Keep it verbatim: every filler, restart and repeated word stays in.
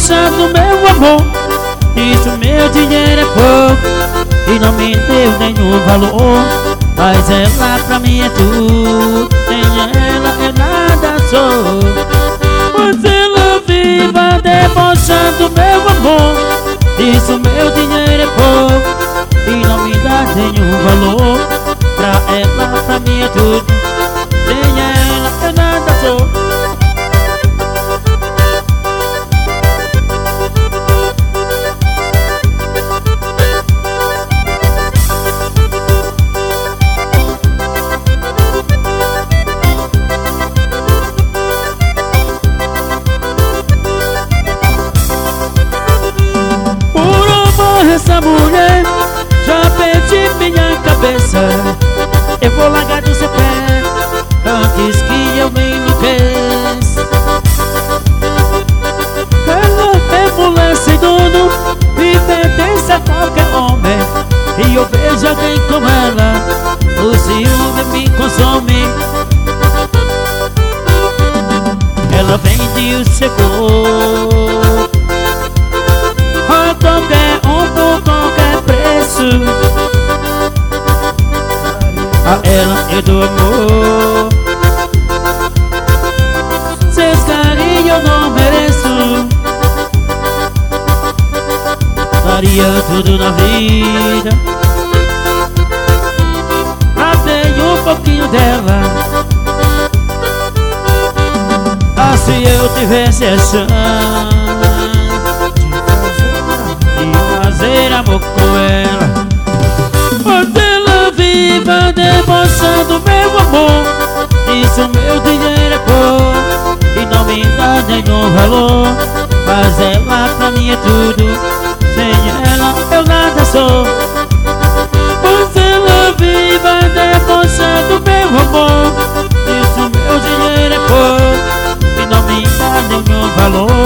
debochando meu amor. Isso meu dinheiro é pouco e não me deu nenhum valor. Mas ela pra mim é tudo, sem ela eu nada sou. Mas ela viva debochando meu amor. Isso meu dinheiro é pouco e não me dá nenhum valor. Pra ela, pra mim é tudo, sem ela eu nada sou. Essa mulher já perdi minha cabeça. Eu vou largar do seu pé antes que eu me enlouqueça. Ela é mulher sem dono e pertence a qualquer homem. E eu vejo alguém como ela, o ciúme me consome. Ela vende o seu corpo a qualquer um por qualquer preço. A ela eu dou amor, seus carinhos eu não mereço. Daria tudo na vida, até um pouquinho dela. Ah, se eu tivesse a chance fazer amor com ela. Mas ela viva debochando meu amor. Isso meu dinheiro é pouco e não me dá nenhum valor. Mas ela pra mim é tudo, sem ela eu nada sou. Mas ela viva debochando meu amor. Isso meu dinheiro é pouco e não me dá nenhum valor.